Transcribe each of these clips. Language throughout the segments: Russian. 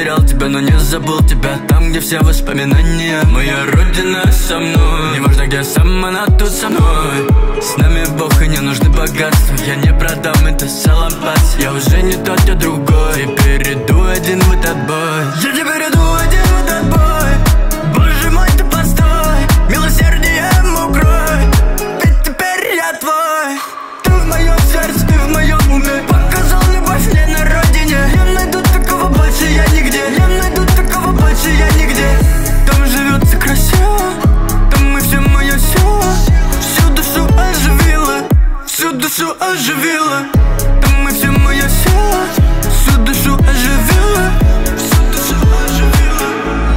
потерял тебя, но не забыл тебя. Там, где все воспоминания, моя родина со мной. Неважно, где сам, она тут со мной. С нами Бог и не нужны богатства. Я не продам это салампас. Я уже не тот, я другой. И перейду один в этот бой. Я теперь иду один в этот бой. Боже мой, ты постой. Милосердием укрой. Ведь теперь я твой. Ты в моем сердце, ты в моем уме. Показал любовь мне на родине. Я найду такого больше я нигде. Я найду такого больше я нигде. Там живется красиво. Там мы все моя сила. Всю душу оживила. Всю душу оживила. Там мы все моя сила. Всю душу оживила. Всю душу оживила.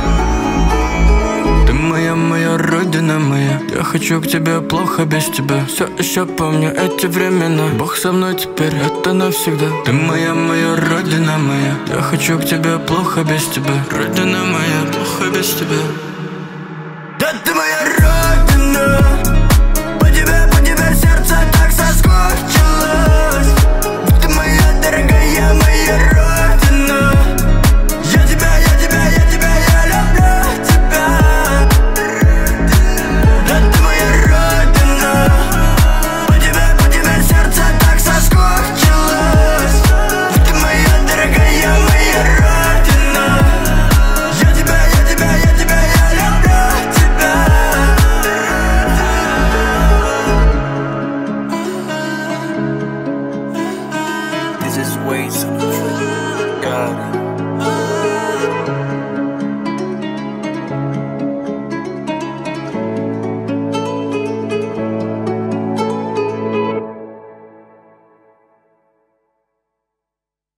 Ты моя родина моя. Я хочу к тебе, плохо без тебя. Все еще помню эти времена. Бог со мной теперь, это навсегда. Ты моя родина моя. Я хочу к тебе, плохо без тебя. Родина моя, плохо без тебя. Да ты моя родина. По тебе сердце так соскучилось. Ты моя дорогая, моя родина. Я тебя люблю тебя. Да ты моя родина. По тебе сердце так соскучилось. Ты моя дорогая, моя родина. Я тебя люблю тебя. This is way so God.